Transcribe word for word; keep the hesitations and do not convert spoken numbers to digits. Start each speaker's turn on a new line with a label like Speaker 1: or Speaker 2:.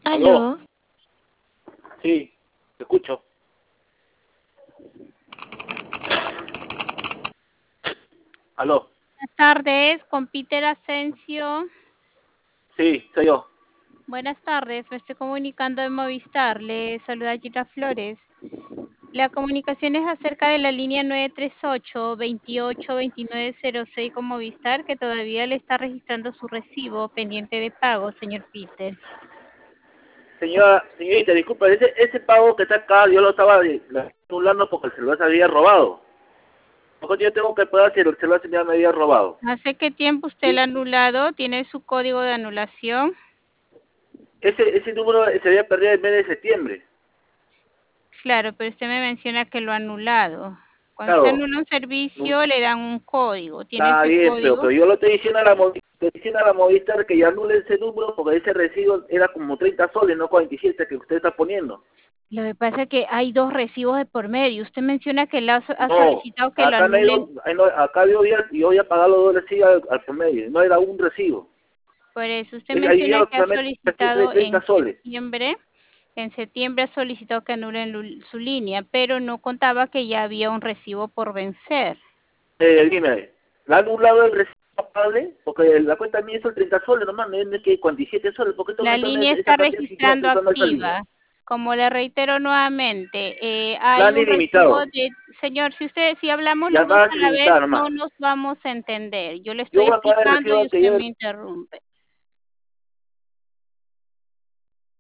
Speaker 1: Aló,
Speaker 2: Aló,
Speaker 1: sí, te escucho. Aló,
Speaker 2: buenas tardes, con Peter Asensio.
Speaker 1: sí, soy yo.
Speaker 2: Buenas tardes, me estoy comunicando de Movistar. Le saluda Gita Flores. La comunicación es acerca de la línea nueve tres ocho, veintiocho, veintinueve cero seis con Movistar, que todavía le está registrando su recibo pendiente de pago, señor Peter.
Speaker 1: Señora, señorita, disculpa, ese, ese pago que está acá, yo lo estaba eh, anulando porque el celular se había robado. Mejor yo tengo que pagar si el celular se me había robado.
Speaker 2: ¿Hace qué tiempo usted lo ha
Speaker 1: Sí,
Speaker 2: anulado? ¿Tiene su código de anulación?
Speaker 1: ese, ese número se había perdido el mes de septiembre.
Speaker 2: Claro, pero usted me menciona que lo ha anulado. Cuando usted
Speaker 1: Claro,
Speaker 2: anula un
Speaker 1: no-
Speaker 2: servicio, le dan un código. ¿Tiene
Speaker 1: está
Speaker 2: ese
Speaker 1: bien, pero,
Speaker 2: código?
Speaker 1: pero yo lo estoy diciendo a la Movi- estoy diciendo a la Movistar que ya anule ese número porque ese recibo era como treinta soles, no cuarenta y siete que usted está poniendo.
Speaker 2: Lo que pasa es que hay dos recibos de por medio. Usted menciona que la ha so- ha
Speaker 1: No,
Speaker 2: solicitado que lo
Speaker 1: acá no hay dos,
Speaker 2: anulen.
Speaker 1: ahí no- acá yo voy a, yo voy a pagar los dos recibos al, al promedio, no era un recibo.
Speaker 2: Por eso usted
Speaker 1: Es, ahí
Speaker 2: menciona
Speaker 1: vinieron
Speaker 2: que ha
Speaker 1: solamente
Speaker 2: solicitado
Speaker 1: treinta
Speaker 2: en
Speaker 1: soles.
Speaker 2: septiembre. En septiembre ha solicitado que anulen lu- su línea, pero no contaba que ya había un recibo por vencer.
Speaker 1: Eh, dime, ¿le han anulado el recibo pagable? Porque la cuenta mía son treinta soles nomás, no es que cuarenta y siete soles, ¿por qué está
Speaker 2: La
Speaker 1: aumentando
Speaker 2: línea
Speaker 1: esa esa
Speaker 2: está
Speaker 1: cantidad si yo no estoy
Speaker 2: registrando
Speaker 1: usando esa línea?
Speaker 2: activa. Como le reitero nuevamente, eh, hay
Speaker 1: Plan
Speaker 2: un recibo
Speaker 1: ilimitado,
Speaker 2: de, señor, si usted, si hablamos los dos
Speaker 1: llamadas
Speaker 2: a la vez,
Speaker 1: ilimitadas
Speaker 2: no
Speaker 1: nomás.
Speaker 2: nos vamos a entender. Yo le
Speaker 1: Yo
Speaker 2: estoy
Speaker 1: voy a pagar el
Speaker 2: explicando y
Speaker 1: recibo que
Speaker 2: usted
Speaker 1: lleve
Speaker 2: me interrumpe.